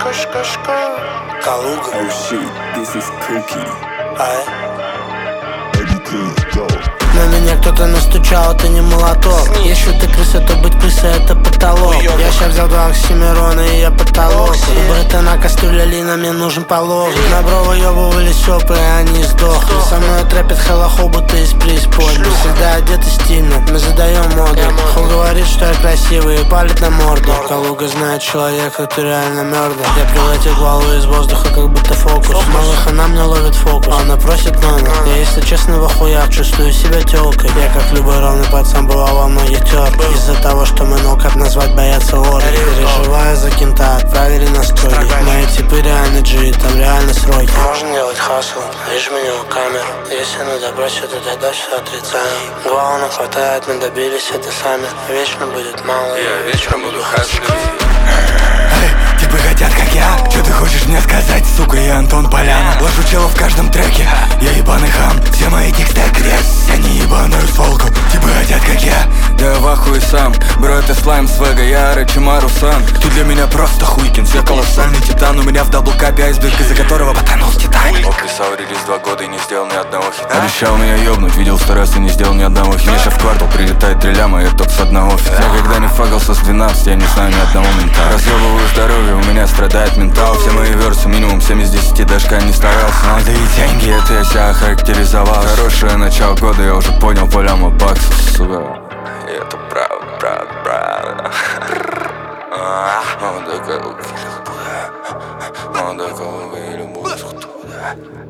Калуга. Oh shit, this is cookie. На меня кто-то настучал, это не молоток. Если ты крыса, то быть крысой это потолок. Я ща взял два оксимирона и я потолок. У братана кастрюля на мне нужен полог. На бро выебывались опы, и они сдохли. Со мной трэпят холохобуты из преисподней. Всегда одеты стильно, мы задаем моду. Хол говорит, что я красивый и палит на морду. Калуга знает человека, кто реально мёртвый. Я прилетел голову из воздуха, как будто фокус. Малых она мне ловит фокус, она просит номер. Я, если честно, в охуях чувствую себя тёлкой. Я, как любой ровный пацан, бывал во многих терках. Из-за того, что мы нокат назвать боятся орги. Переживаю за кента, отправили на строги. Мои типы реально джи, там реально сроки. Можно делать хасл, лишь меню камеру. Если надо бросить, то тогда все отрицаем. Главное хватает, мы добились это сами. Вечно будет мало, я вечером буду хаслить. Типы хотят, как я. Что ты хочешь мне сказать, сука, я Антон Поляна. Ложу чела в каждом треке, я ебаный хам. Все мои тексты грязь, я не ебаную фолку. Типы хотят, как я. Да я в ахуе сам, бро, это слайм свега, я Орочимару-сан. Ты для меня просто хуйкин, я колоссальный титан. У меня в даблкапе айсберг, из-за которого потонул Титаник. Писал релиз 2 года и не сделал ни одного хита. Обещал меня ёбнуть, видел 100 раз и не сделал ни одного хита. Мне ща в квартал прилетает 3 ляма, я только с одного фита. Я когда не фагался с 12, я не знаю ни одного мента. Разъебываю здоровье, у меня страдает ментал. Все мои версы минимум 7 из 10, даже не старался. Молодые деньги, Это я себя охарактеризовал. Хорошее начало года, я уже понял по ляму баксов, сука. И это правда, правда, правда. Молодая Калуга, я люблю.